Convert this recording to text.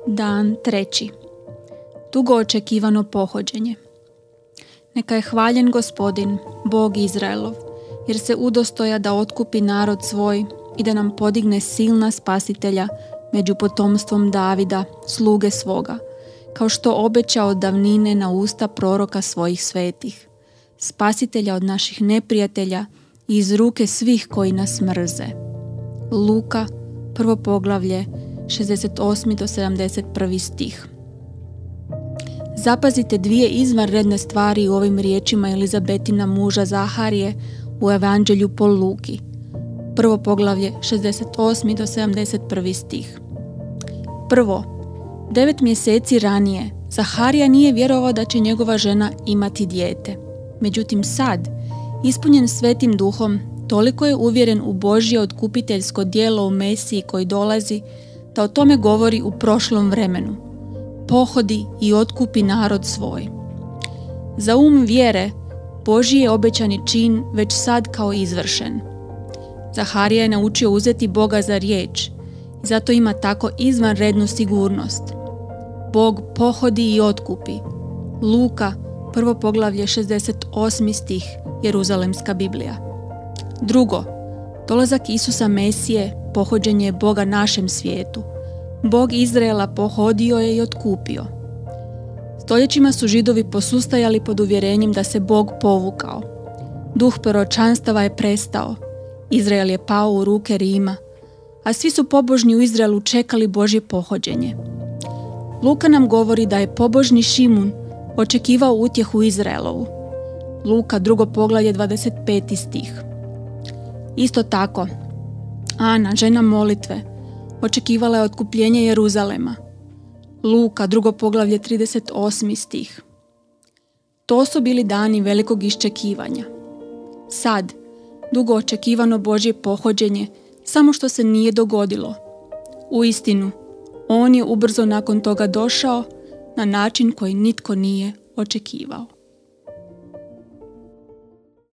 Dan 3. Dugo očekivano pohođenje. Neka je hvaljen Gospodin, Bog Izraelov, jer se udostoja da otkupi narod svoj i da nam podigne silna spasitelja među potomstvom Davida, sluge svoga, kao što obeća od davnine na usta proroka svojih svetih, spasitelja od naših neprijatelja i iz ruke svih koji nas mrze. Luka, 1. poglavlje, 68. do 71. stih. Zapazite dvije izvanredne stvari u ovim riječima Elizabetina muža Zaharije u Evanđelju po Luki. 1. poglavlje, 68. do 71. stih. Prvo, 9 mjeseci ranije Zaharija nije vjerovao da će njegova žena imati dijete. Međutim sad, ispunjen Svetim Duhom, toliko je uvjeren u Božje otkupiteljsko djelo u Mesiji koji dolazi, da o tome govori u prošlom vremenu. Pohodi i otkupi narod svoj. Za vjere, Božji je obećani čin već sad kao izvršen. Zaharija je naučio uzeti Boga za riječ i zato ima tako izvanrednu sigurnost. Bog pohodi i otkupi. Luka, 1. poglavlje, 68. stih, Jeruzalemska Biblija. Drugo, dolazak Isusa Mesije pohođenje je Boga našem svijetu. Bog Izraela pohodio je i otkupio. Stoljećima su Židovi posustajali pod uvjerenjem da se Bog povukao. Duh proročanstava je prestao. Izrael je pao u ruke Rima, a svi su pobožni u Izraelu čekali Božje pohođenje. Luka nam govori da je pobožni Šimun očekivao utjehu Izraelovu. Luka, 2. poglavlje, 25. stih. Isto tako, Ana, žena molitve, očekivala je otkupljenje Jeruzalema. Luka, 2. poglavlje, 38. stih. To su bili dani velikog iščekivanja. Sad, dugo očekivano Božje pohođenje, samo što se nije dogodilo. Uistinu, on je ubrzo nakon toga došao na način koji nitko nije očekivao.